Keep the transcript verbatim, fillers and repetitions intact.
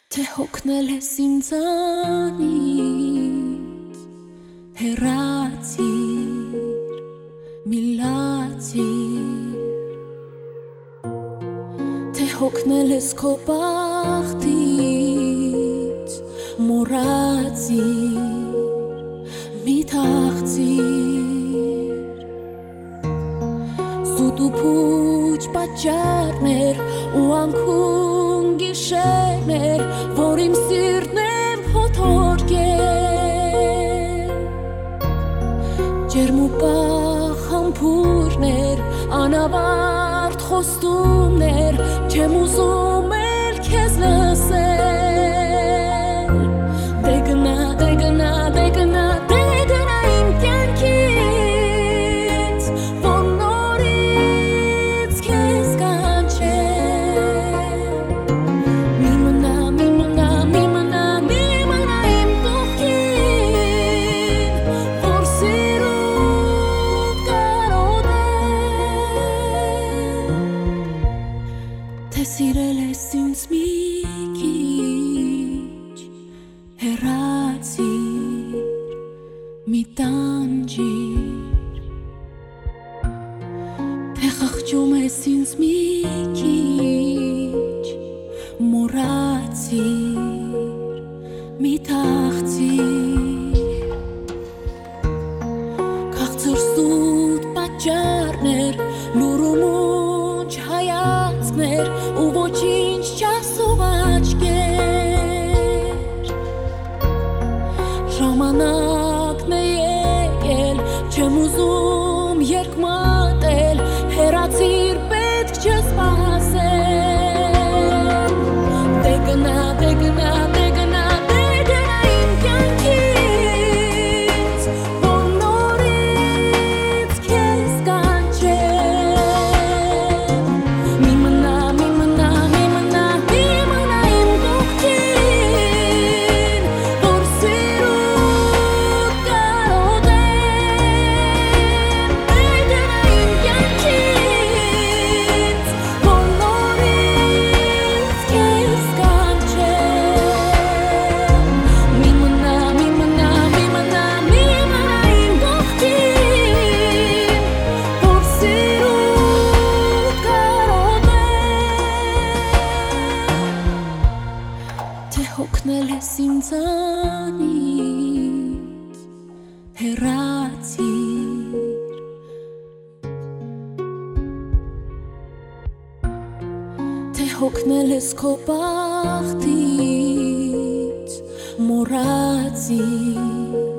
Թե հոգնել ես ինձանից, հեռացիր, մի լացիր, թե հոգնել ես քո բախտից, մոռացիր, մի թախծիր, սուտ ու փուչ պատճառներ ու անքուն գիշերներ, որ իմ սիրտն եմ փոթորկել, ջերմ ու պաղ համբուրներ, անավարտ խոստումներ, չեմ ուզում էլ քեզ լսել, դե գնա, դե գնա, դե գնա, դե գնա իմ կյանքից, որ նորից քեզ կանչել, մի մնա, մի մնա, մի մնա, մի մնա իմ կողքին, որ սիրուն կարոտել, թե սիրել ես ինձ մի քիչ, հեռացիր, մի տանջիր, թե խղճում ես ինձ մի քիչ, մոռացիր, մի թախծիր, քաղցր սուտ պատճառներ, լուր ու մունջ հայացքներ ու ոչինչ չասող աչքեր, ժամանակն է եկել, չեմ ուզում երկմատել, հեռացիր, պետք չէ սպասել, դե գնա, դե գնա, դե գնա, դե գնա իմ կյանքից, որ նորից քեզ կանչել, մի մնա, մի մնա, մի մնա, մի մնա իմ կողքին, որ սիրուն կարոտել, դե գնա իմ կյանքից, որ նորից քեզ կանչել, մի մնա, մի մնա, մի մնա, մի մնա իմ կողքին, որ սիրուն կարոտել, թե հոգնել ես ինձանից, հեռացիր, թե հոգնել ես քո բախտից, մոռացիր,